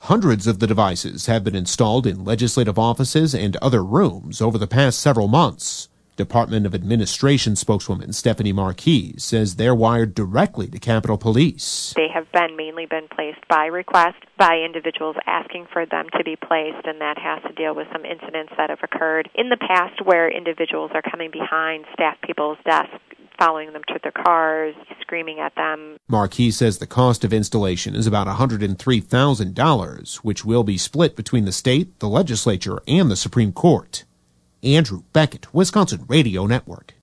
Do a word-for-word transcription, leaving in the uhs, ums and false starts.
Hundreds of the devices have been installed in legislative offices and other rooms over the past several months. Department of Administration spokeswoman Stephanie Marquis says they're wired directly to Capitol Police. They have been mainly been placed by request by individuals asking for them to be placed, and that has to deal with some incidents that have occurred in the past where individuals are coming behind staff people's desks, following them to their cars, screaming at them. Marquis says the cost of installation is about one hundred three thousand dollars, which will be split between the state, the legislature, and the Supreme Court. Andrew Beckett, Wisconsin Radio Network.